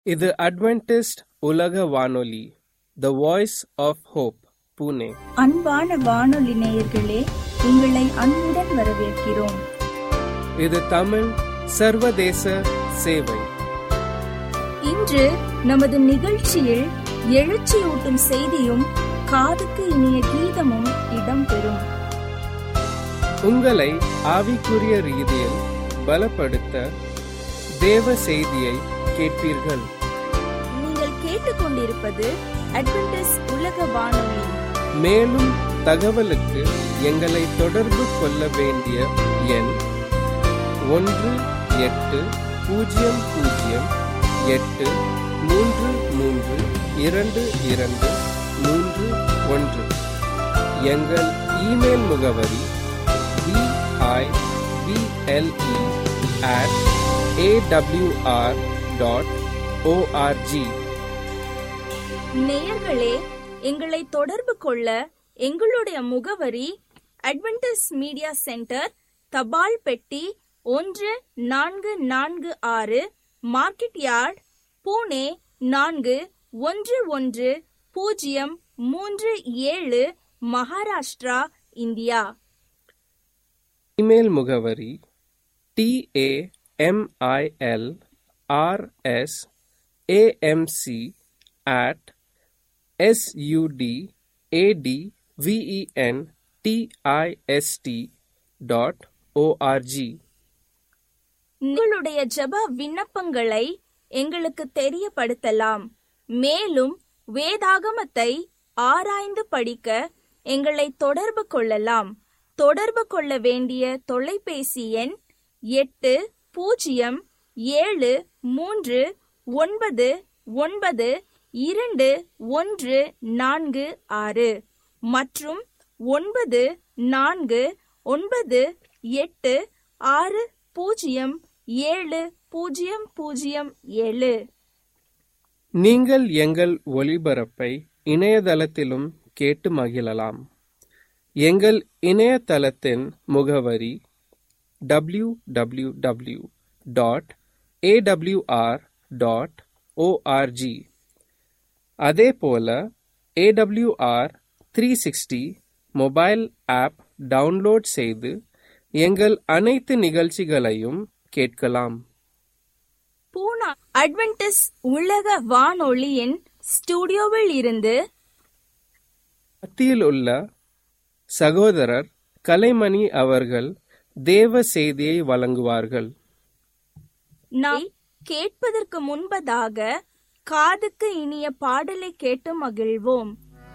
இது அட்வென்டிஸ்ட் உலக வானொலி, the Voice of Hope, Pune. அன்பான வானொலி நேயர்களே, உங்களை அன்புடன் வரவேற்கிறோம். இது தமிழ் சர்வதேச சேவை. இன்று நமது நிகழ்ச்சியில் எழுச்சியூட்டும் செய்தியும் காதுக்கு இனிய கீதமும் இடம்பெறும். உங்களை ஆவிக்குரிய ரீதியில் பலப்படுத்த தேவ செய்தியை கேட்பீர்கள். நீங்கள் கேட்டுக்கொண்டிருப்பது அட்வென்டிஸ்ட் உலக வானொலி. மேலும் தகவலுக்கு எங்களை தொடர்பு கொள்ள வேண்டிய எண் 1-800-833-22-31. எங்கள் இமெயில் முகவரி bible@awr.org. நேயர்களே, எங்களை தொடர்பு கொள்ள எங்களுடைய முகவரி அட்வென்டிஸ்ட் மீடியா சென்டர், தபால் பெட்டி 1446, market yard, Pune 411037, Maharashtra, India. Email முகவரி tamilrms@amc@sudventist.org. உங்களுடைய ஜெப விண்ணப்பங்களை எங்களுக்கு தெரியப்படுத்தலாம். மேலும் வேதாகமத்தை ஆராய்ந்து படிக்க எங்களை தொடர்பு கொள்ளலாம். தொடர்பு கொள்ள வேண்டிய தொலைபேசி எண் 8070999214 மற்றும் 9498600707. நீங்கள் எங்கள் ஒளிபரப்பை இணையதளத்திலும் கேட்டு மகிழலாம். எங்கள் இணையதளத்தின் முகவரி www.awr.org. அதேபோல AWR 360 மொபைல் ஆப் டவுன்லோட் செய்து எங்கள் அனைத்து நிகழ்ச்சிகளையும் கேட்கலாம். பூனா அட்வென்டிஸ்ட் உலக வானொலியின் ஸ்டுடியோவில் இருந்து மத்தியில் உள்ள சகோதரர் கலைமணி அவர்கள் தேவ செய்தியை வழங்குவார்கள். நாம் கேட்பதற்கு முன்பதாக காதுக்கு இனிய பாடலை கேட்டு மகிழ்வோம்.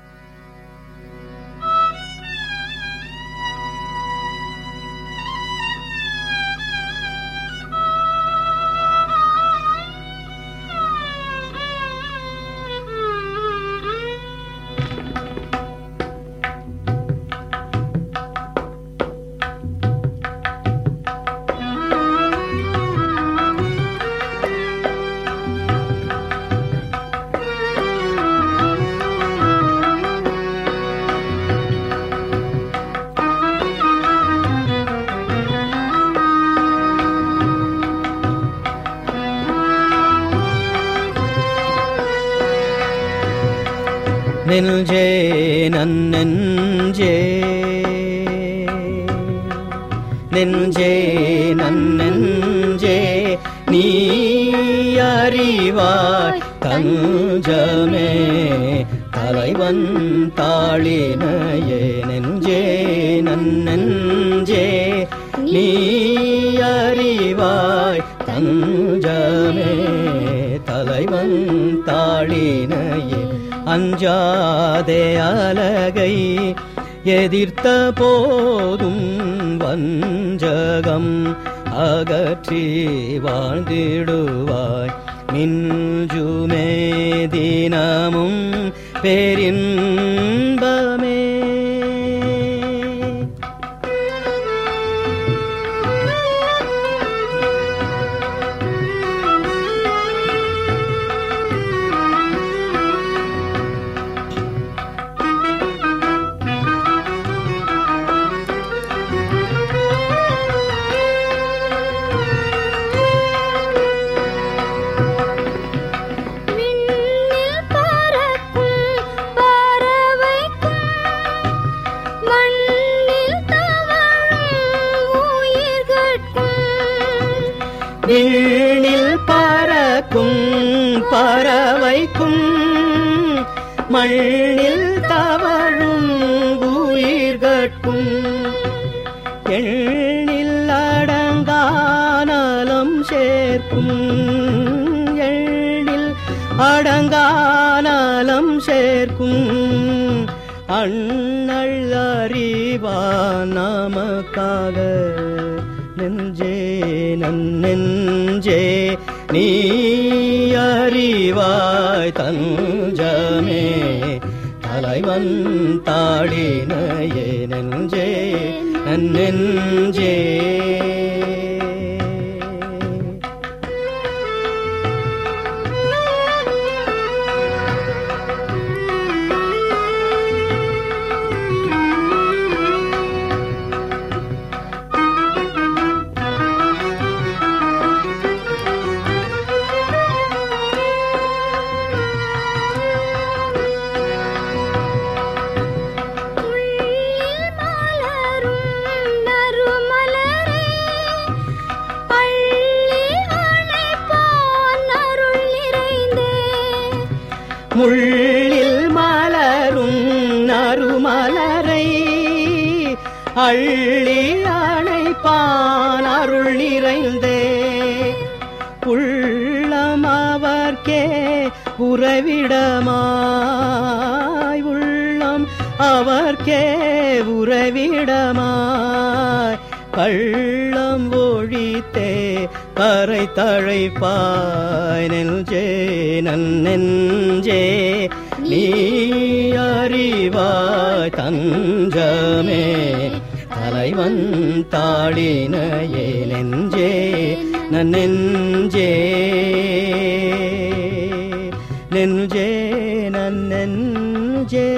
நெஞ்சே நன்னெஞ்சே, நெஞ்சே நன்னெஞ்சே, நீ அறிவாய் தஞ்சமே தலைவன் தாளினையே. நெஞ்சே நன்னெஞ்சே, நீ அறிவாய் தஞ்சமே தலைவன் தாளினையே. அஞ்சாதே அலகை எதிர்த்த போதும் வஞ்சகம் அகற்றி வாழ்ந்திடுவாய். மின்ஜுமே தினமும் பேரின்பமே. பறவைக்கும் மண்ணில் தவழும் உயிர்கட்கும் எண்ணில் அடங்கானலம் சேர்க்கும் எண்ணில் அடங்கானலம் சேர்க்கும் அண்ணல் அறிவான் நமக்காக நெஞ்சே நன்னெஞ்சே நீ அறிவாய் தஞ்சமே தலைவன் தாடினையே நெஞ்சே நன்னெஞ்சே. முள்ளில் மலரும் நறுமலரை அள்ளி அணைப்பான் அருள் நிறைந்தே உள்ளம் அவர்க்கே உறைவிடமாய் உள்ளம் அவர்க்கே உறைவிடமாய் கள்ளம் ஒழித்தே கரை தழைப்பாய் நெஞ்சே நன்னெஞ்சே நீ அறிவாய் தஞ்சமே தலைவன் தாளினையே நெஞ்சே நன்னெஞ்சே நெஞ்சே நன்னெஞ்சே.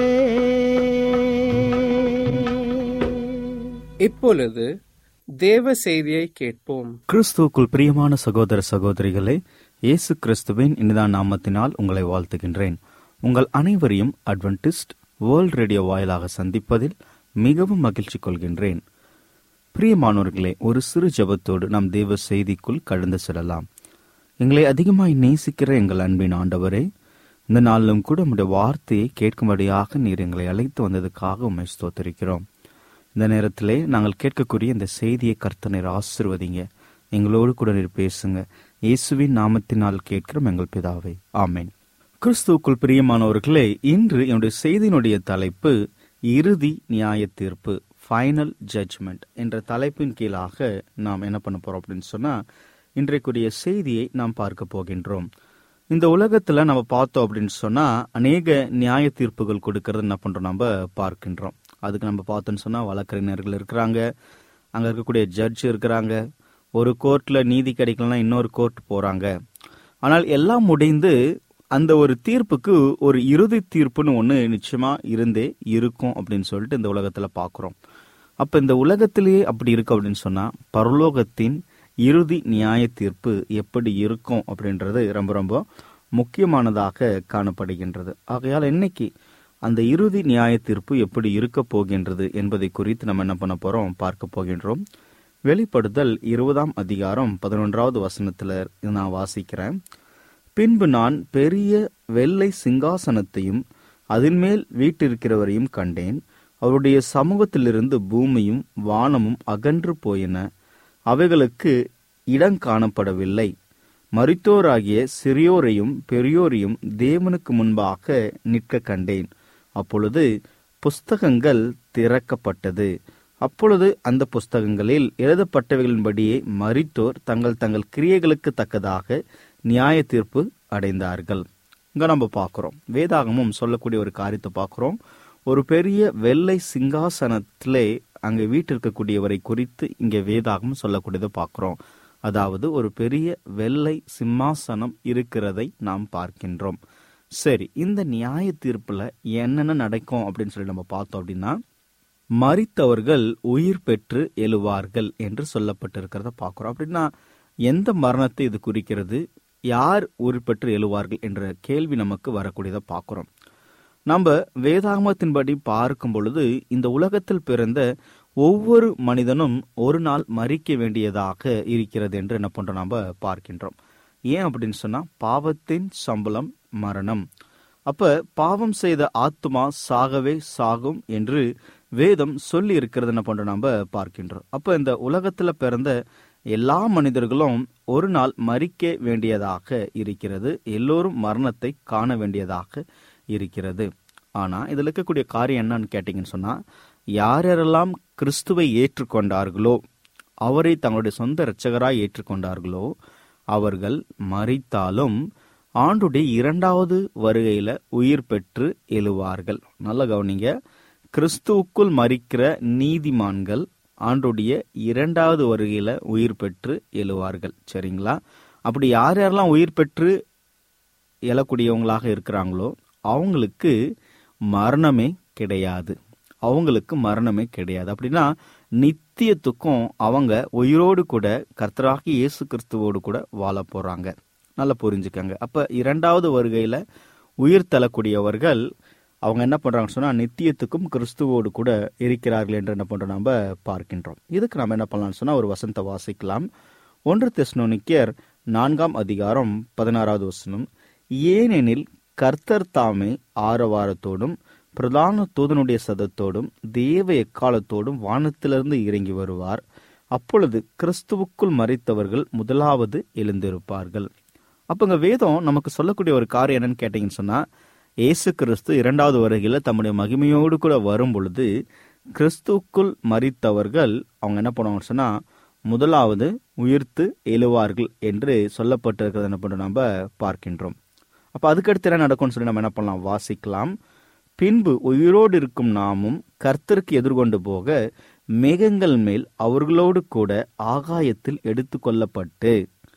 இப்பொழுது தேவ செய்தியை கேட்போம். கிறிஸ்துவுக்குள் பிரியமான சகோதர சகோதரிகளே, இயேசு கிறிஸ்துவின் இனிதான நாமத்தினால் உங்களை வாழ்த்துகின்றேன். உங்கள் அனைவரையும் அட்வென்டிஸ்ட் வேர்ல்ட் ரேடியோ வாயிலாக சந்திப்பதில் மிகவும் மகிழ்ச்சி கொள்கின்றேன். பிரியமானவர்களே, ஒரு சிறு ஜெபத்தோடு நாம் தேவ செய்திக்குள் கடந்து செல்லலாம். எங்களை அதிகமாய் நேசிக்கிற எங்கள் அன்பின் ஆண்டவரே, இந்த நாளிலும் கூட உம்முடைய வார்த்தையை கேட்கும்படியாக நீர் எங்களை அழைத்து வந்ததுக்காக உம்மை ஸ்தோத்திரிக்கிறோம். இந்த நேரத்திலே நாங்கள் கேட்கக்கூடிய இந்த செய்தியை கர்த்தர் நீர் ஆசீர்வதிங்க, எங்களோடு கூட நீர் பேசுங்க. இயேசுவின் நாமத்தினால் கேட்கிறோம் எங்கள் பிதாவே, ஆமென். கிறிஸ்துவுக்குள் பிரியமானவர்களே, இன்று என்னுடைய செய்தியினுடைய தலைப்பு இறுதி நியாய தீர்ப்பு, ஃபைனல் ஜட்ஜ்மெண்ட் என்ற தலைப்பின் கீழாக நாம் என்ன பண்ண போறோம் அப்படின்னு சொன்னா, இன்றைக்குரிய செய்தியை நாம் பார்க்க போகின்றோம். இந்த உலகத்துல நம்ம பார்த்தோம் அப்படின்னு சொன்னா அநேக நியாய தீர்ப்புகள் கொடுக்கறது என்ன பண்றோம் நம்ம பார்க்கின்றோம். அதுக்கு நம்ம பார்த்தோன்னு சொன்னா வழக்கறிஞர்கள் இருக்கிறாங்க, அங்க இருக்கக்கூடிய ஜட்ஜ் இருக்கிறாங்க, ஒரு கோர்ட்ல நீதி கிடைக்கலன்னா இன்னொரு கோர்ட் போறாங்க. ஆனால் எல்லாம் முடிந்து அந்த ஒரு தீர்ப்புக்கு ஒரு இறுதி தீர்ப்புன்னு ஒண்ணு நிச்சயமா இருந்தே இருக்கும் அப்படின்னு சொல்லிட்டு இந்த உலகத்துல பாக்குறோம். அப்ப இந்த உலகத்திலேயே அப்படி இருக்கு அப்படின்னு சொன்னா பரலோகத்தின் இறுதி நியாய தீர்ப்பு எப்படி இருக்கும் அப்படின்றது ரொம்ப ரொம்ப முக்கியமானதாக காணப்படுகின்றது. ஆகையால் இன்னைக்கு அந்த இறுதி நியாய தீர்ப்பு எப்படி இருக்க போகின்றது என்பதை குறித்து நம்ம என்ன பண்ண போறோம் பார்க்க போகின்றோம். வெளிப்படுதல் 20ஆம் அதிகாரம் 11வது வசனத்துல நான் வாசிக்கிறேன். பின்பு நான் பெரிய வெள்ளை சிங்காசனத்தையும் அதன் மேல் வீட்டிருக்கிறவரையும் கண்டேன். அவருடைய சமூகத்திலிருந்து பூமியும் வானமும் அகன்று போயின, அவைகளுக்கு இடம் காணப்படவில்லை. மரித்தோராகிய சிறியோரையும் பெரியோரையும் தேவனுக்கு முன்பாக நிற்க கண்டேன். அப்பொழுது புஸ்தகங்கள் திறக்கப்பட்டது. அப்பொழுது அந்த புஸ்தகங்களில் எழுதப்பட்டவைகளின்படியே மரித்தோர் தங்கள் தங்கள் கிரியைகளுக்கு தக்கதாக நியாய தீர்ப்பு அடைந்தார்கள். இங்க நம்ம பார்க்கிறோம், வேதாகமும் சொல்லக்கூடிய ஒரு காரியத்தை பார்க்கிறோம். ஒரு பெரிய வெள்ளை சிங்காசனத்திலே அங்கே வீட்டிற்கக்கூடியவரை குறித்து இங்கே வேதாகம் சொல்லக்கூடியதை பார்க்கிறோம். அதாவது ஒரு பெரிய வெள்ளை சிம்மாசனம் இருக்கிறதை நாம் பார்க்கின்றோம். சரி, இந்த நியாய தீர்ப்புல என்னென்ன நடக்கும் அப்படின்னு சொல்லி நம்ம பார்த்தோம் அப்படின்னா, மரித்தவர்கள் உயிர் பெற்று எழுவார்கள் என்று சொல்லப்பட்டிருக்கிறத பார்க்கிறோம். அப்படின்னா எந்த மரணத்தை இது குறிக்கிறது, யார் உயிர் பெற்று எழுவார்கள் என்ற கேள்வி நமக்கு வரக்கூடியதை பார்க்கிறோம். நம்ம வேதாகமத்தின்படி பார்க்கும் பொழுது இந்த உலகத்தில் பிறந்த ஒவ்வொரு மனிதனும் ஒரு நாள் மரிக்க வேண்டியதாக இருக்கிறது என்று என்ன பண்றோம் நம்ம பார்க்கின்றோம். ஏன் அப்படின்னு சொன்னா பாவத்தின் சம்பளம் மரணம். அப்ப பாவம் செய்த ஆத்மா சாகவே சாகும் என்று வேதம் சொல்லி இருக்கிறது என்ன பண்றோம் நம்ம பார்க்கின்றோம். அப்ப இந்த உலகத்துல பிறந்த எல்லா மனிதர்களும் ஒரு நாள் மரிக்க வேண்டியதாக இருக்கிறது. எல்லோரும் மரணத்தை காண வேண்டியதாக இருக்கிறது. ஆனா இதுல இருக்கக்கூடிய காரியம் என்னன்னு கேட்டீங்கன்னு சொன்னா, யாரெல்லாம் கிறிஸ்துவை ஏற்றுக்கொண்டார்களோ, அவரை தங்களுடைய சொந்த இரட்சகராய் ஏற்றுக்கொண்டார்களோ, அவர்கள் மரித்தாலும் ஆண்டுடைய 2வது வருகையில உயிர் பெற்று எழுவார்கள். நல்ல கவனிங்க, கிறிஸ்துவுக்குள் மரிக்கிற நீதிமான்கள் ஆண்டுடைய 2வது வருகையில உயிர் பெற்று எழுவார்கள். சரிங்களா? அப்படி யார் யாரெல்லாம் உயிர் பெற்று எழக்கூடியவங்களாக இருக்கிறாங்களோ அவங்களுக்கு மரணமே கிடையாது. அவங்களுக்கு மரணமே கிடையாது. அப்படின்னா நித்தியத்துக்கும் அவங்க உயிரோடு கூட கர்த்தராகிய இயேசு கிறிஸ்துவோடு கூட வாழ போறாங்க. நல்லா புரிஞ்சுக்கங்க. அப்ப 2வது வருகையில உயிர் தள்ளக்கூடியவர்கள் அவங்க என்ன பண்றாங்கன்னு சொன்னா, நித்தியத்துக்கும் கிறிஸ்துவோடு கூட இருக்கிறார்கள் என்று என்ன பண்றோம் நம்ம பார்க்கின்றோம். இதுக்கு நம்ம என்ன பண்ணலாம்னு சொன்னா, ஒரு வசனத்தை வாசிக்கலாம். 1 தெசலோனிக்கேயர் 4ஆம் அதிகாரம் 16வது வசனம். ஏனெனில் கர்த்தர் தாமே ஆரவாரத்தோடும் பிரதான தூதனுடைய சதத்தோடும் தேவ எக்காலத்தோடும் வானத்திலிருந்து இறங்கி வருவார். அப்பொழுது கிறிஸ்துவுக்குள் மரித்தவர்கள் முதலாவது எழுந்திருப்பார்கள். அப்ப வேதம் நமக்கு சொல்லக்கூடிய ஒரு காரியம் என்னன்னு கேட்டீங்கன்னு சொன்னா, இயேசு கிறிஸ்து 2வது வருகையில தம்முடைய மகிமையோடு கூட வரும் பொழுது கிறிஸ்துவுக்குள் மரித்தவர்கள் அவங்க என்ன பண்ணுவாங்கன்னு சொன்னா, முதலாவது உயிர்த்து எழுவார்கள் என்று சொல்லப்பட்டிருக்கிறது என்ன பண்றோம் நம்ம பார்க்கின்றோம். அப்ப அதுக்கடுத்து என்ன நடக்கும்னு சொல்லி நம்ம என்ன பண்ணலாம் வாசிக்கலாம். பின்பு உயிரோடு இருக்கும் நாமும் கர்த்தருக்கு எதிர்கொண்டு போக மேகங்கள் மேல் அவர்களோடு கூட ஆகாயத்தில் எடுத்து கொள்ளப்பட்டு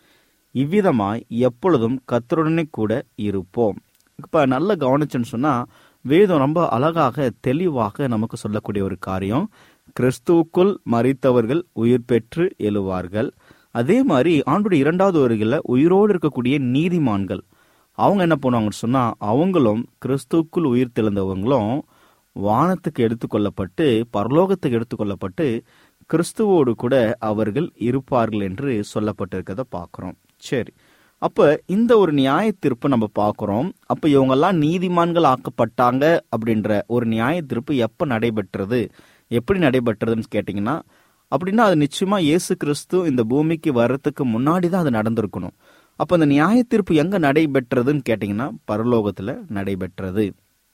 இவ்விதமாய் எப்பொழுதும் கர்த்தருடனே கூட இருப்போம். இப்ப நல்ல கவனிச்சுன்னு சொன்னா, வேதம் ரொம்ப அழகாக தெளிவாக நமக்கு சொல்லக்கூடிய ஒரு காரியம், கிறிஸ்துவுக்குள் மரித்தவர்கள் உயிர் பெற்று எழுவார்கள். அதே மாதிரி ஆண்டுடைய 2வது வருகையில உயிரோடு இருக்கக்கூடிய நீதிமான்கள் அவங்க என்ன பண்ணுவாங்கன்னு சொன்னா, அவங்களும் கிறிஸ்துவுக்குள் உயிர் தெழுந்தவங்களும் வானத்துக்கு எடுத்துக்கொள்ளப்பட்டு பரலோகத்துக்கு எடுத்துக்கொள்ளப்பட்டு கிறிஸ்துவோடு கூட அவர்கள் இருப்பார்கள் என்று சொல்லப்பட்டிருக்கிறத பார்க்கிறோம். சரி, அப்ப இந்த ஒரு நியாய தீர்ப்பு நம்ம பார்க்கிறோம். அப்ப இவங்கெல்லாம் நீதிமான்கள் ஆக்கப்பட்டாங்க அப்படின்ற ஒரு நியாய தீர்ப்பு எப்ப நடைபெற்றது, எப்படி நடைபெற்றதுன்னு கேட்டீங்கன்னா, அப்படின்னா அது நிச்சயமா இயேசு கிறிஸ்து இந்த பூமிக்கு வர்றதுக்கு முன்னாடி தான் அது நடந்திருக்கணும். அப்ப அந்த நியாய தீர்ப்பு எங்க நடைபெற்றதுன்னு கேட்டீங்கன்னா, பரலோகத்துல நடைபெற்றது.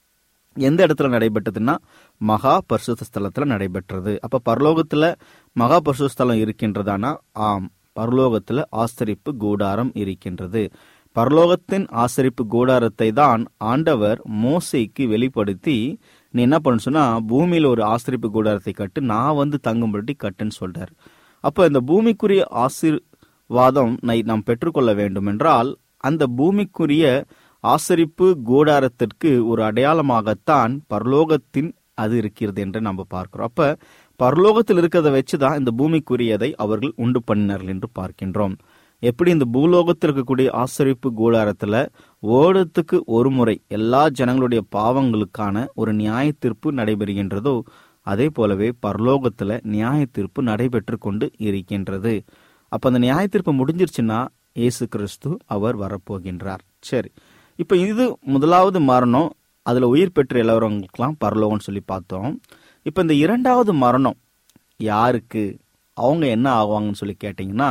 எந்த இடத்துல நடைபெற்றதுன்னா, மகா பரிசுத்த ஸ்தலத்துல நடைபெற்றது. அப்ப பரலோகத்துல மகா பரிசுத்த ஸ்தலம் இருக்கின்றதானா? ஆம், பரலோகத்துல ஆசரிப்பு கூடாரம் இருக்கின்றது. பரலோகத்தின் ஆசரிப்பு கூடாரத்தை தான் ஆண்டவர் மோசேக்கு வெளிப்படுத்தி, நீ என்ன பண்ணு சொன்னா, பூமியில ஒரு ஆசரிப்பு கூடாரத்தை கட்டு, நான் வந்து தங்கும்படி கட்டுன்னு சொல்றார். அப்ப இந்த பூமிக்குரிய ஆசீர்வாதம் நாம் பெற்றுக்கொள்ள வேண்டும் என்றால், அந்த பூமிக்குரிய ஆசரிப்பு கூடாரத்திற்கு ஒரு அடையாளமாகத்தான் பரலோகத்தின் அது இருக்கிறது என்று நம்ம பார்க்கிறோம். அப்ப பரலோகத்தில் இருக்கிறத வச்சுதான் இந்த பூமிக்குரியதை அவர்கள் உண்டு பண்ணினார்கள் என்று பார்க்கின்றோம். எப்படி இந்த பூலோகத்தில் இருக்கக்கூடிய ஆசரிப்பு கூடாரத்துல ஓடத்துக்கு ஒரு முறை எல்லா ஜனங்களுடைய பாவங்களுக்கான ஒரு நியாய தீர்ப்பு நடைபெறுகின்றதோ, அதே போலவே பரலோகத்துல நியாய தீர்ப்பு நடைபெற்று கொண்டு இருக்கின்றது. அப்ப அந்த நியாய தீர்ப்பு முடிஞ்சிருச்சுன்னா இயேசு கிறிஸ்து அவர் வரப்போகின்றார். சரி, இப்ப இது முதலாவது மரணம், அதுல உயிர் பெற்று எல்லாருக்கெல்லாம் பரலோகம்னு சொல்லி பார்த்தோம். இப்ப இந்த 2வது மரணம் யாருக்கு, அவங்க என்ன ஆவாங்கன்னு சொல்லி கேட்டீங்கன்னா,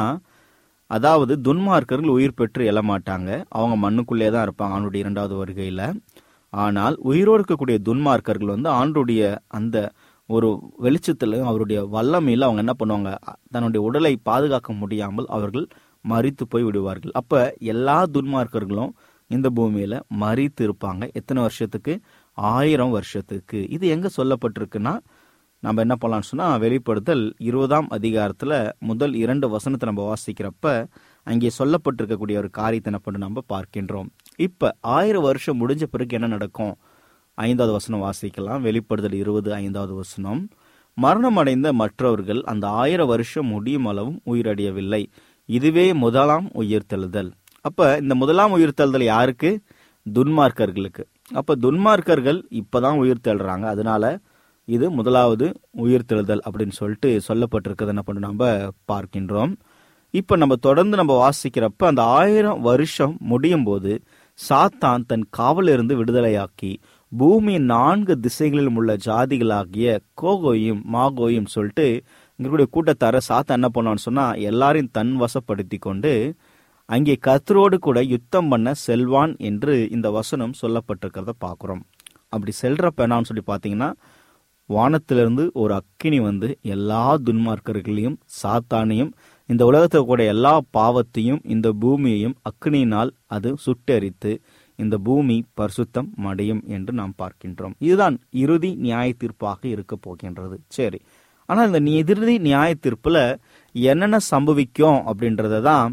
அதாவது துன்மார்க்கர்கள் உயிர் பெற்று எழமாட்டாங்க, அவங்க மண்ணுக்குள்ளே தான் இருப்பாங்க ஆண்டுடைய 2வது வருகையில. ஆனால் உயிரோடு இருக்கக்கூடிய துன்மார்க்கர்கள் வந்து ஆண்டுடைய அந்த ஒரு வெளிச்சத்துல அவருடைய வல்லமையில அவங்க என்ன பண்ணுவாங்க, தன்னுடைய உடலை பாதுகாக்க முடியாமல் அவர்கள் மரித்து போய் விடுவார்கள். அப்ப எல்லா துன்மார்க்கர்களும் இந்த பூமியில மரித்து இருப்பாங்க. எத்தனை வருஷத்துக்கு? 1000 வருஷத்துக்கு. இது எங்க சொல்லப்பட்டிருக்குன்னா, நம்ம என்ன பண்ணலாம்னு சொன்னா, வெளிப்படுத்தல் 20ஆம் அதிகாரத்துல முதல் 2 வசனத்தை நம்ம வாசிக்கிறப்ப அங்கே சொல்லப்பட்டிருக்கக்கூடிய ஒரு காரியத்தை என்ன பண்ண நம்ம பார்க்கின்றோம். இப்ப 1000 வருஷம் முடிஞ்ச பிறகு என்ன நடக்கும்? 5வது வசனம் வாசிக்கலாம். வெளிப்படுத்தல் 20 5வது வசனம். மரணம் அடைந்த மற்றவர்கள் அந்த 1000 வருஷம் முடியும் அளவும் உயிரடையவில்லை. இதுவே முதலாம் உயிர்த்தெழுதல். அப்ப இந்த முதலாம் உயிர்த்தெழுதல் யாருக்கு? துன்மார்க்கர்களுக்கு. அப்ப துன்மார்க்கர்கள் இப்பதான் உயிர்த்தெழுறாங்க, அதனால இது முதலாவது உயிர்த்தெழுதல் அப்படின்னு சொல்லிட்டு சொல்லப்பட்டிருக்கிறது என்ன பண்ண நம்ம பார்க்கின்றோம். இப்ப நம்ம தொடர்ந்து நம்ம வாசிக்கிறப்ப அந்த 1000 வருஷம் முடியும் போது சாத்தான் தன் காவலிருந்து விடுதலையாக்கி பூமியின் 4 திசைகளிலும் உள்ள ஜாதிகளாகிய கோகோயும் மாகோயும் சொல்லிட்டு இங்களுடைய கூட்டத்தார சாத்தான் என்ன பண்ணுவான்னு சொன்னா எல்லாரையும் தன் வசப்படுத்தி கொண்டு அங்கே கர்த்தரோடு கூட யுத்தம் பண்ண செல்வான் என்று இந்த வசனம் சொல்லப்பட்டிருக்கிறத பார்க்கிறோம். அப்படி செல்றப்ப என்னான்னு சொல்லி பார்த்தீங்கன்னா வானத்திலிருந்து ஒரு அக்கினி வந்து எல்லா துன்மார்க்கர்களையும் சாத்தானையும் இந்த உலகத்தில் கூட எல்லா பாவத்தையும் இந்த பூமியையும் அக்கினியினால் அது சுட்டெரித்து இந்த பூமி பரிசுத்தம் அடையும் என்று நாம் பார்க்கின்றோம். இதுதான் இறுதி நியாய தீர்ப்பாக இருக்க போகின்றது. சரி, ஆனால் இந்த இறுதி நியாய தீர்ப்புல என்னென்ன சம்பவிக்கும் அப்படின்றத தான்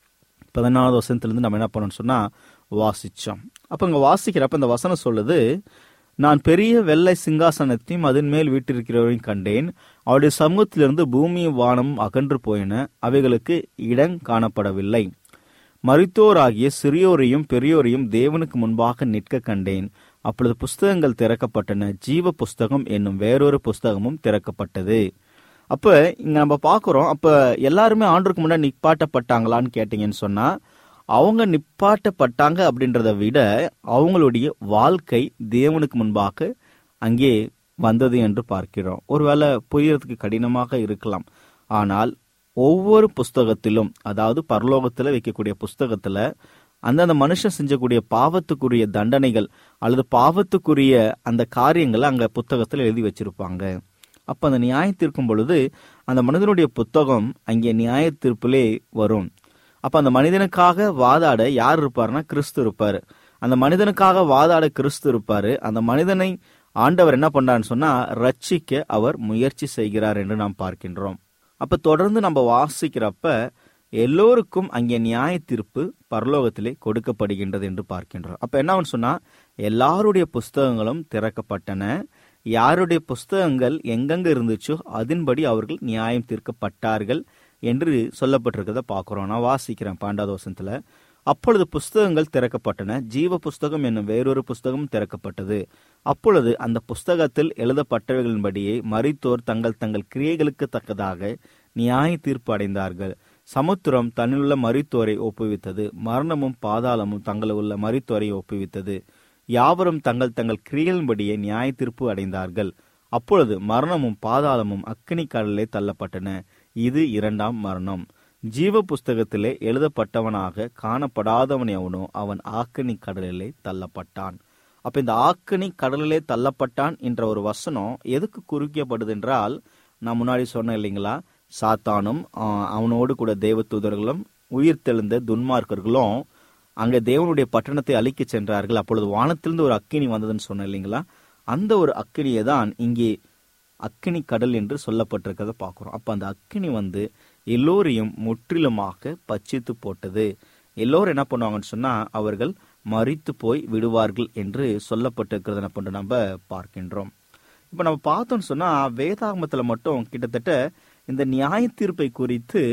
14வது வசனத்திலிருந்து நம்ம என்ன பண்ணணும்னு சொன்னா வாசிச்சோம். அப்ப இங்க வாசிக்கிறப்ப இந்த வசனம் சொல்லுது, நான் பெரிய வெள்ளை சிங்காசனத்தையும் அதன் மேல் வீட்டிருக்கிறவரையும் கண்டேன். அவருடைய சமூகத்திலிருந்து பூமியும் வானமும் அகன்று போயின, அவைகளுக்கு இடம் காணப்படவில்லை. மரித்தோராகிய சிறியோரையும் பெரியோரையும் தேவனுக்கு முன்பாக நிற்க கண்டேன். அப்பொழுது புஸ்தகங்கள் திறக்கப்பட்டன, ஜீவ புஸ்தகம் என்னும் வேறொரு புஸ்தகமும் திறக்கப்பட்டது. அப்ப இங்க நம்ம பாக்குறோம், அப்ப எல்லாருமே ஆண்டவருக்கு முன்னாடி நிப்பாட்டப்பட்டாங்களான்னு கேட்டீங்கன்னு சொன்னா அவங்க நிப்பாட்டப்பட்டாங்க அப்படின்றத விட அவங்களுடைய வாழ்க்கை தேவனுக்கு முன்பாக அங்கே வந்தது என்று பார்க்கிறோம். ஒருவேளை புரியறதுக்கு கடினமாக இருக்கலாம். ஆனால் ஒவ்வொரு புஸ்தகத்திலும், அதாவது பரலோகத்துல வைக்கக்கூடிய புஸ்தகத்துல அந்தந்த மனுஷன் செஞ்சக்கூடிய பாவத்துக்குரிய தண்டனைகள் அல்லது பாவத்துக்குரிய அந்த காரியங்களை அங்க புத்தகத்துல எழுதி வச்சிருப்பாங்க. அப்ப அந்த நியாய தீர்க்கும் பொழுது அந்த மனிதனுடைய புத்தகம் அங்கே நியாய தீர்ப்பிலே வரும். அப்ப அந்த மனிதனுக்காக வாதாட யார் இருப்பாருன்னா கிறிஸ்து இருப்பாரு. அந்த மனிதனுக்காக வாதாட கிறிஸ்து இருப்பாரு. அந்த மனிதனை ஆண்டவர் என்ன பண்றான்னு சொன்னா ரட்சிக்க அவர் முயற்சி செய்கிறார் என்று நாம் பார்க்கின்றோம். அப்ப தொடர்ந்து நம்ம வாசிக்கிறப்ப எல்லோருக்கும் அங்கே நியாய தீர்ப்பு பரலோகத்திலே கொடுக்கப்படுகின்றது என்று பார்க்கின்றோம். அப்ப என்னன்னு சொன்னா எல்லாருடைய புஸ்தகங்களும் திறக்கப்பட்டன. யாருடைய புஸ்தகங்கள் எங்கெங்க இருந்துச்சோ அதன்படி அவர்கள் நியாயம் தீர்க்கப்பட்டார்கள் என்று சொல்லப்பட்டிருக்கிறத பார்க்கிறோம். நான் வாசிக்கிறேன் 12வது வசனத்துல, அப்பொழுது புஸ்தகங்கள் திறக்கப்பட்டன, ஜீவ புஸ்தகம் என்னும் வேறொரு புஸ்தகம் திறக்கப்பட்டது. அப்பொழுது அந்த புஸ்தகத்தில் எழுதப்பட்டவைகளின்படியே மரித்தோர் தங்கள் தங்கள் கிரியைகளுக்கு தக்கதாக நியாய தீர்ப்பு அடைந்தார்கள். சமுத்திரம் தன்னிலுள்ள மரித்தோரை ஒப்புவித்தது, மரணமும் பாதாளமும் தங்களுள்ள மரித்தோரை ஒப்புவித்தது. யாவரும் தங்கள் தங்கள் கிரியைகளின்படியே நியாய தீர்ப்பு அடைந்தார்கள். அப்பொழுது மரணமும் பாதாளமும் அக்கினி கடலிலே தள்ளப்பட்டன. இது 2ஆம் மரணம். ஜீவ புஸ்தகத்திலே எழுதப்பட்டவனாக காணப்படாதவன் எவனோ அவன் ஆக்கினி கடலிலே தள்ளப்பட்டான். அப்ப இந்த ஆக்கினி கடலிலே தள்ளப்பட்டான் என்ற ஒரு வசனம் எதுக்கு குறிக்கப்படுது என்றால், நான் முன்னாடி சொன்னேன் இல்லைங்களா, சாத்தானும் அவனோடு கூட தேவ தூதர்களும் உயிர்த்தெழுந்த துன்மார்க்கர்களும் அங்க தேவனுடைய பட்டணத்தை அழிக்க சென்றார்கள். அப்பொழுது வானத்திலிருந்து ஒரு அக்கினி வந்ததுன்னு சொன்ன இல்லைங்களா, அந்த ஒரு அக்கினியை தான் இங்கே அக்கினி கடல் என்று சொல்லப்பட்டிருக்கிறத பார்க்கிறோம். அப்ப அந்த அக்கினி வந்து எல்லோரையும் முற்றிலுமாக பட்சித்து போட்டது. எல்லோரும் என்ன பண்ணுவாங்கன்னு சொன்னா அவர்கள் மரித்து போய் விடுவார்கள் என்று சொல்லப்பட்டிருக்கிறத என்ன பண்றோம் நம்ம பார்க்கின்றோம். இப்ப நம்ம பார்த்தோம்னு சொன்னா வேதாகமத்துல மட்டும் கிட்டத்தட்ட இந்த நியாய தீர்ப்பை குறித்து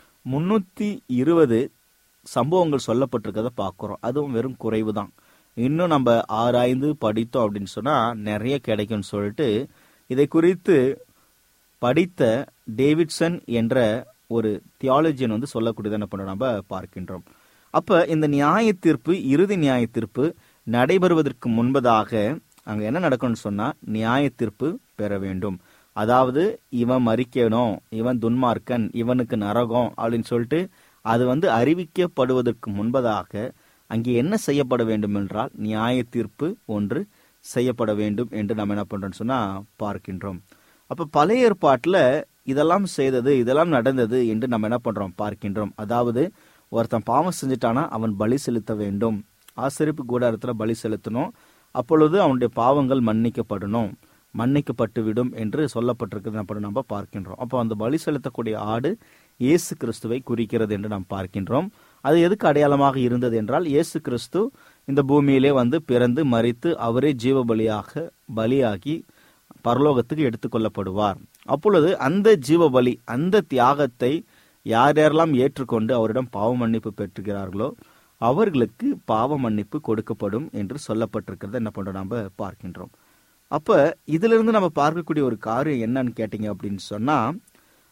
320 சம்பவங்கள் சொல்லப்பட்டிருக்கிறத பார்க்கிறோம். அதுவும் வெறும் குறைவு தான். இன்னும் நம்ம ஆராய்ந்து படித்தோம் அப்படின்னு சொன்னா நிறைய கிடைக்கும்னு சொல்லிட்டு இதை குறித்து படித்த டேவிட்சன் என்ற ஒரு தியாலஜியன் வந்து சொல்லக்கூடியதை என்ன பண்ண நம்ம பார்க்கின்றோம். அப்ப இந்த நியாய தீர்ப்பு, இறுதி நியாய தீர்ப்பு நடைபெறுவதற்கு முன்பதாக அங்க என்ன நடக்கும்னு சொன்னா நியாய தீர்ப்பு பெற வேண்டும். அதாவது இவன் மரிக்கணும், இவன் துன்மார்க்கன், இவனுக்கு நரகம் அப்படின்னு சொல்லிட்டு அது வந்து அறிவிக்கப்படுவதற்கு முன்பதாக அங்கே என்ன செய்யப்பட வேண்டும் என்றால் நியாய தீர்ப்பு ஒன்று செய்யப்பட வேண்டும் என்று நம்ம என்ன பண்றோம்னு சொன்னா பார்க்கின்றோம். அப்ப பழைய ஏற்பாட்டுல இதெல்லாம் செய்தது, இதெல்லாம் நடந்தது என்று நம்ம என்ன பண்றோம் பார்க்கின்றோம். அதாவது ஒருத்தன் பாவம் செஞ்சுட்டானா அவன் பலி செலுத்த வேண்டும், ஆசரிப்பு கூடாரத்துல பலி செலுத்தணும், அப்பொழுது அவனுடைய பாவங்கள் மன்னிக்கப்பட்டு விடும் என்று சொல்லப்பட்டிருக்கிறது நம்ம பார்க்கின்றோம். அப்போ அந்த பலி செலுத்தக்கூடிய ஆடு இயேசு கிறிஸ்துவை குறிக்கிறது என்று நாம் பார்க்கின்றோம். அது எதுக்கு அடையாளமாக இருந்தது என்றால், இயேசு கிறிஸ்து இந்த பூமியிலே வந்து பிறந்து மரித்து அவரே ஜீவ பலியாகி பரலோகத்துக்கு எடுத்துக்கொள்ளப்படுவார். அப்பொழுது அந்த ஜீவ பலி, அந்த தியாகத்தை யாரெல்லாம் ஏற்றுக்கொண்டு அவரிடம் பாவ மன்னிப்பு பெற்றுகிறார்களோ அவர்களுக்கு பாவ மன்னிப்பு கொடுக்கப்படும் என்று சொல்லப்பட்டிருக்கிறத என்ன பண்றோம் நம்ம பார்க்கின்றோம். அப்ப இதுல இருந்து நம்ம பார்க்கக்கூடிய ஒரு காரியம் என்னன்னு கேட்டீங்க அப்படின்னு சொன்னா,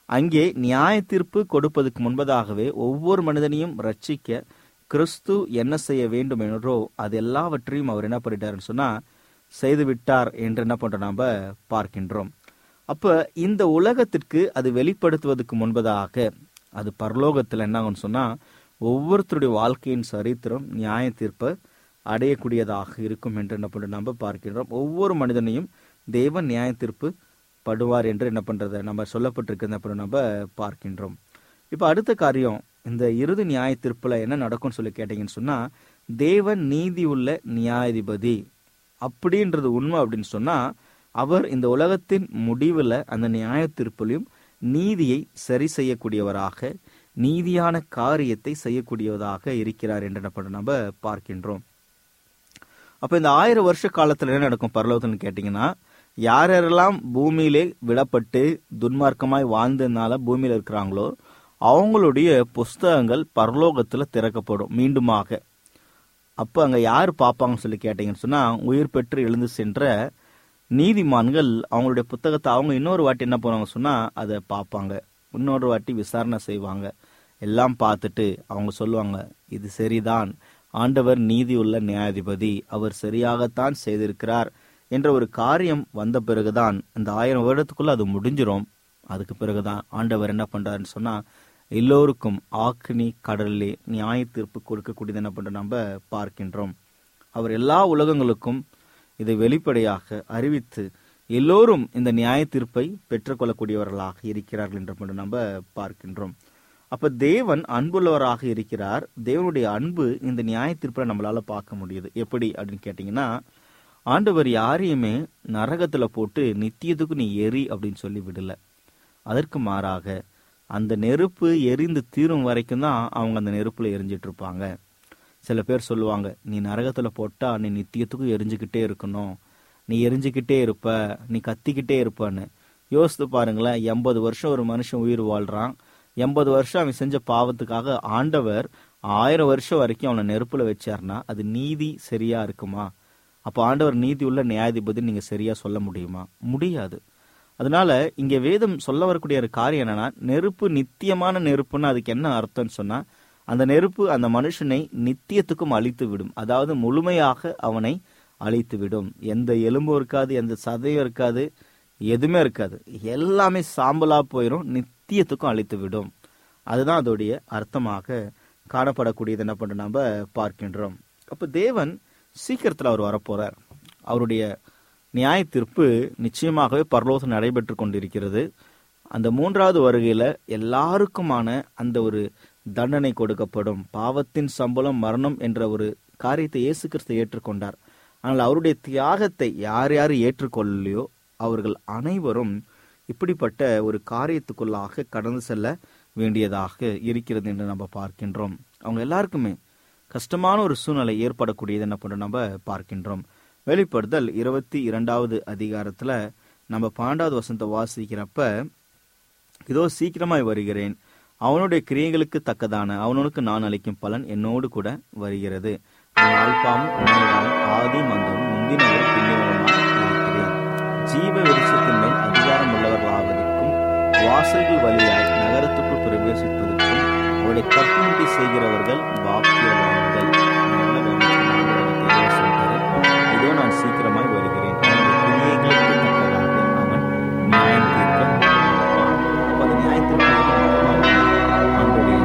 அங்கே நியாய தீர்ப்பு கொடுப்பதற்கு முன்பதாகவே ஒவ்வொரு மனிதனையும் ரட்சிக்க கிறிஸ்து என்ன செய்ய வேண்டும் என்றோ அது எல்லாவற்றையும் அவர் என்ன பண்ணிட்டாருன்னு சொன்னா செய்து விட்டார் என்று என்ன பண்றோம் நாம பார்க்கின்றோம். அப்ப இந்த உலகத்திற்கு அது வெளிப்படுத்துவதற்கு முன்பதாக அது பரலோகத்துல என்ன ஆகும்னு சொன்னா ஒவ்வொருத்தருடைய வாழ்க்கையின் சரித்திரம் நியாய தீர்ப்பை அடையக்கூடியதாக இருக்கும் என்று என்ன பண்றோம் நம்ம பார்க்கின்றோம். ஒவ்வொரு மனிதனையும் தேவன் நியாய தீர்ப்பு படுவார் என்று என்ன பண்றத நம்ம சொல்லப்பட்டிருக்கிறது நம்ம பார்க்கின்றோம். இப்ப அடுத்த காரியம், இந்த இறுதி நியாய தீர்ப்புல என்ன நடக்கும்னு சொல்லி கேட்டீங்கன்னு சொன்னா தேவன் நீதி உள்ள நியாயாதிபதி அப்படின்றது உண்மை அப்படின்னு சொன்னா அவர் இந்த உலகத்தின் முடிவுல அந்த நியாய தீர்ப்புலையும் நீதியை சரி செய்யக்கூடியவராக நீதியான காரியத்தை செய்யக்கூடியவராக இருக்கிறார் என்று நம்ம பார்க்கின்றோம். அப்ப இந்த 1000 வருஷ காலத்துல என்ன நடக்கும் பரலோகத்துன்னு கேட்டீங்கன்னா, யாரெல்லாம் பூமியிலே விடப்பட்டு துன்மார்க்கமாய் வாழ்ந்ததுனால பூமியில இருக்கிறாங்களோ அவங்களுடைய புஸ்தகங்கள் பரலோகத்துல திறக்கப்படும் மீண்டுமாக. அப்ப அங்க யாரு பார்ப்பாங்கன்னு சொல்லி கேட்டீங்கன்னு சொன்னா உயிர் பெற்று எழுந்து சென்ற நீதிமான்கள் அவங்களுடைய புத்தகத்தை அவங்க இன்னொரு வாட்டி என்ன பண்ணுவாங்க சொன்னா அதை பார்ப்பாங்க, இன்னொரு வாட்டி விசாரணை செய்வாங்க. எல்லாம் பார்த்துட்டு அவங்க சொல்லுவாங்க, இது சரிதான், ஆண்டவர் நீதி உள்ள நியாயாதிபதி, அவர் சரியாகத்தான் செய்திருக்கிறார் என்ற ஒரு காரியம் வந்த பிறகுதான் இந்த 1000 வருடத்துக்குள்ள அது முடிஞ்சிரும். அதுக்கு பிறகுதான் ஆண்டவர் என்ன பண்றாருன்னு சொன்னா எல்லோருக்கும் ஆக்கினி கடலிலே நியாய தீர்ப்பு கொடுக்கக்கூடியது என்ன பண்ற நம்ம பார்க்கின்றோம். அவர் எல்லா உலகங்களுக்கும் இதை வெளிப்படையாக அறிவித்து எல்லோரும் இந்த நியாய தீர்ப்பை பெற்றுக்கொள்ளக்கூடியவர்களாக இருக்கிறார்கள் என்று நம்ம பார்க்கின்றோம். அப்ப தேவன் அன்புள்ளவராக இருக்கிறார். தேவனுடைய அன்பு இந்த நியாய தீர்ப்பை நம்மளால பார்க்க முடியுது. எப்படி அப்படின்னு கேட்டீங்கன்னா, ஆண்டவர் யாரையுமே நரகத்துல போட்டு நித்தியத்துக்கு நீ எரி அப்படின்னு சொல்லி விடல. அதற்கு மாறாக அந்த நெருப்பு எரிந்து தீரும் வரைக்கும் தான் அவங்க அந்த நெருப்புல எரிஞ்சிட்டு இருப்பாங்க. சில பேர் சொல்லுவாங்க, நீ நரகத்துல போட்டா நீ நித்தியத்துக்கும் எரிஞ்சுக்கிட்டே இருக்கணும், நீ எரிஞ்சுக்கிட்டே இருப்ப, நீ கத்திக்கிட்டே இருப்பன்னு. யோசித்து பாருங்களேன், 80 வருஷம் ஒரு மனுஷன் உயிர் வாழ்றான். 80 வருஷம் அவன் செஞ்ச பாவத்துக்காக ஆண்டவர் 1000 வருஷம் வரைக்கும் அவனை நெருப்புல வச்சார்னா அது நீதி சரியா இருக்குமா? அப்போ ஆண்டவர் நீதி உள்ள நியாயாதிபதி நீங்க சரியா சொல்ல முடியுமா? முடியாது. அதனால இங்க வேதம் சொல்ல வரக்கூடிய ஒரு காரியம் என்னன்னா, நெருப்பு நித்தியமான நெருப்புன்னு அதுக்கு என்ன அர்த்தம்னு சொன்னா அந்த நெருப்பு அந்த மனுஷனை நித்தியத்துக்கும் அழித்து விடும். அதாவது முழுமையாக அவனை அழித்து விடும். எந்த எலும்பும் இருக்காது, எந்த சதையும் இருக்காது, எதுவுமே இருக்காது, எல்லாமே சாம்பலா போயிடும், நித்தியத்துக்கும் அழித்து விடும். அதுதான் அதோடைய அர்த்தமாக காணப்படக்கூடியது என்ன பண்ண நம்ம பார்க்கின்றோம். அப்ப தேவன் சீக்கிரத்தில் அவர் வரப்போறார். அவருடைய நியாய தீர்ப்பு நிச்சயமாகவே பரலோகம் நடைபெற்று கொண்டிருக்கிறது. அந்த 3வது வருகையில எல்லாருக்குமான அந்த ஒரு தண்டனை கொடுக்கப்படும். பாவத்தின் சம்பளம் மரணம் என்ற ஒரு காரியத்தை இயேசு கிறிஸ்து ஏற்றுக்கொண்டார். ஆனால் அவருடைய தியாகத்தை யார் யார் ஏற்றுக்கொள்ளலையோ அவர்கள் அனைவரும் இப்படிப்பட்ட ஒரு காரியத்துக்குள்ளாக கடந்து செல்ல வேண்டியதாக இருக்கிறது என்று நம்ம பார்க்கின்றோம். அவங்க எல்லாருக்குமே கஷ்டமான ஒரு சூழ்நிலை ஏற்படக்கூடியது என்ன பண்ற நம்ம பார்க்கின்றோம். வெளிப்படுதல் 22வது அதிகாரத்துல நம்ம 12வது வசனத்தை வாசிக்கிறப்ப, இதோ சீக்கிரமாய் வருகிறேன், அவனுடைய கிரியைகளுக்கு தக்கதான அவனுக்கு நான் அளிக்கும் பலன் என்னோடு கூட வருகிறது. ஆல்பாவும் உண்மையாவும் ஆதி மந்தமும் முந்தினவரும் பின்னினவருமாய் இருக்கிறேன். ஜீவ விருட்சத்தின் மேல் அதிகாரம் உள்ளவர்களாவதற்கும் வாசல்கள் வழியாய் நகரத்துக்குள் பிரவேசிப்பதற்கும் அவருடைய கற்பனை செய்கிறவர்கள் பாக்கியவான்கள். இதோ நான் சீக்கிரமாய் வருகிறேன், அவனுடைய கிரியைகளுக்கு தக்கதாக அவன் நியாயம் தீர்க்க. அப்ப அந்த நியாய தீர்ப்பு ஆண்டுடைய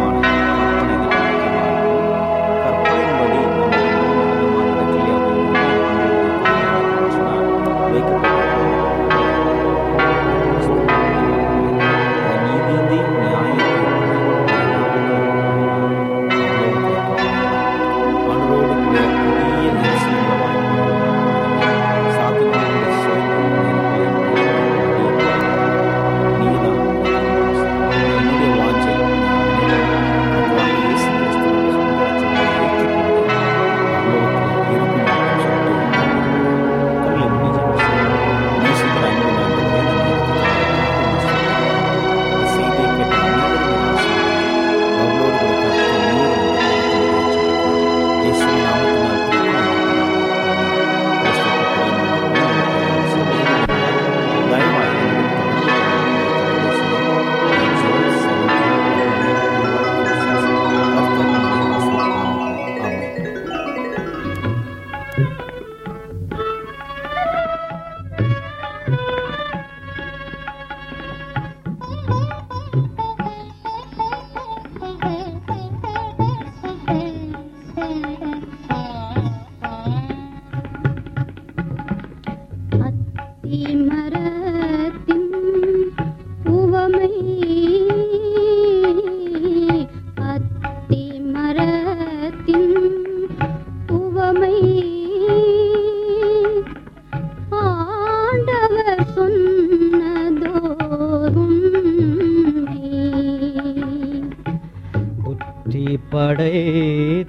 கற்பனையின்படி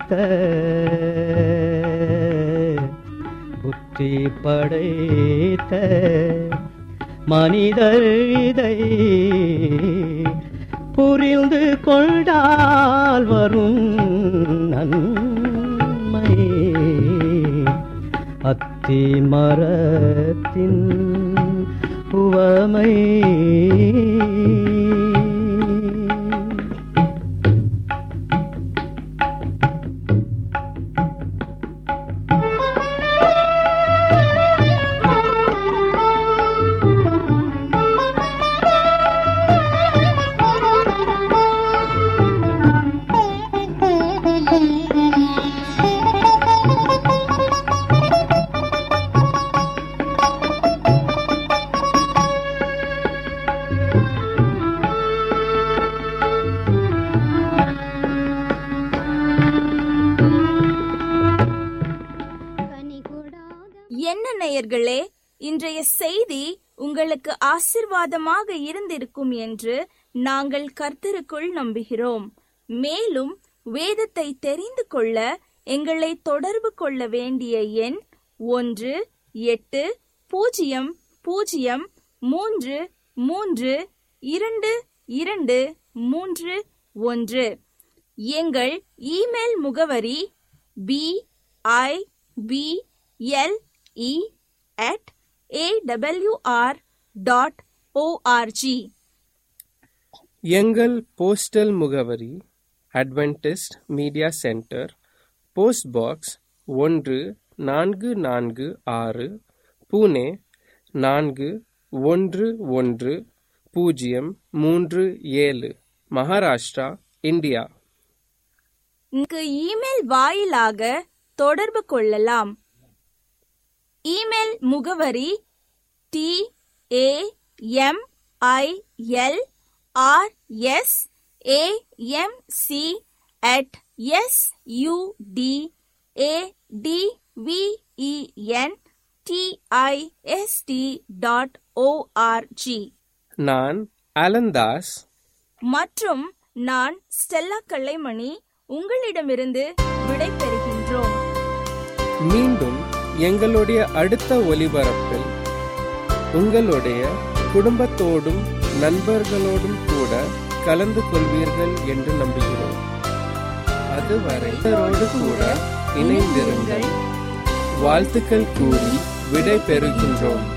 புத்தி படைத்த மனிதர் இதை புரிந்து கொண்டால் வரும் நன்மை அத்தி மரத்தின் உவமை. என்ன நேயர்களே, இன்றைய செய்தி உங்களுக்கு ஆசீர்வாதமாக இருந்திருக்கும் என்று நாங்கள் கர்த்தருக்குள் நம்புகிறோம். மேலும் வேதத்தை தெரிந்து கொள்ள எங்களை தொடர்பு கொள்ள வேண்டிய எண் 1-800-332-221. எங்கள் இமெயில் முகவரி bible@awr.org. எங்கள் போஸ்டல் முகவரி Adventist media centre, post box 1446, Pune 411037, Maharashtra, India. இங்கு இமெயில் வாயிலாக தொடர்பு கொள்ளலாம். இமெயில் முகவரி tamilrams@sudventist.org. நான் அலந்தாஸ் மற்றும் நான் ஸ்டெல்லா கல்லைமணி உங்களிடமிருந்து விடை பெறுகின்றோம். மீண்டும் எங்களுடைய அடுத்த ஒலிபரப்பில் உங்களுடைய குடும்பத்தோடும் நண்பர்களோடும் கூட கலந்து கொள்வீர்கள் என்று நம்புகிறோம். அதுவரை இவரோடு கூட இணைந்திருங்கள். வாழ்த்துக்கள் கூறி விடை பெறுகின்றோம்.